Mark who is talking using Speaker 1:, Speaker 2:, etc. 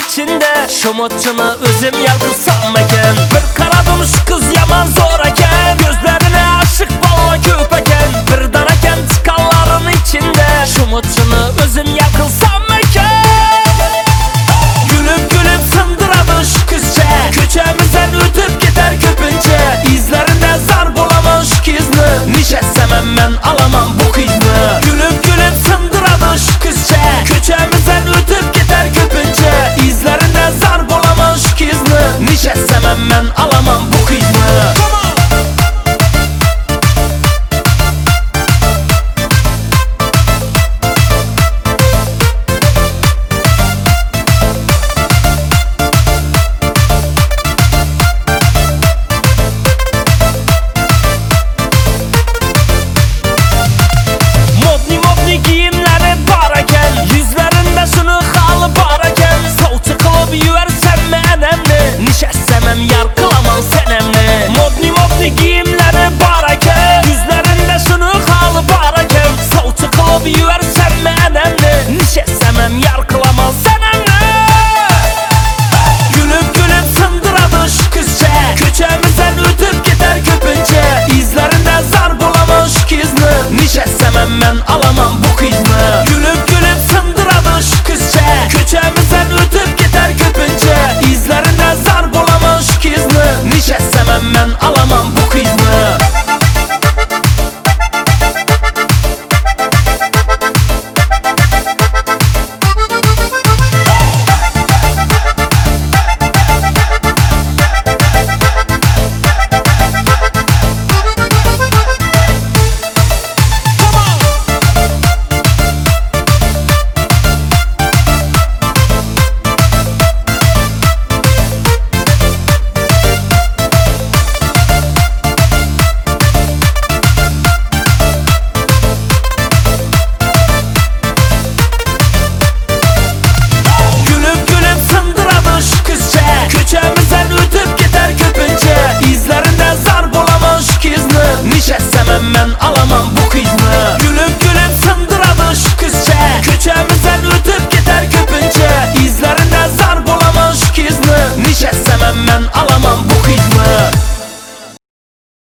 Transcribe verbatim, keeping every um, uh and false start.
Speaker 1: içinde Şumutçunu özüm yalgısam eken Bir karadım şu kız yaman zor eken Gözlerine aşık balla köp eken Bir daraken çıkanların içinde Şumutçunu özüm yalgısam eken Gülüp gülüp sındıradı şu kızca Köçemizden ötüp gider köpünce İzlerinde zar bulamış kızını Nişetsem ben alamam bu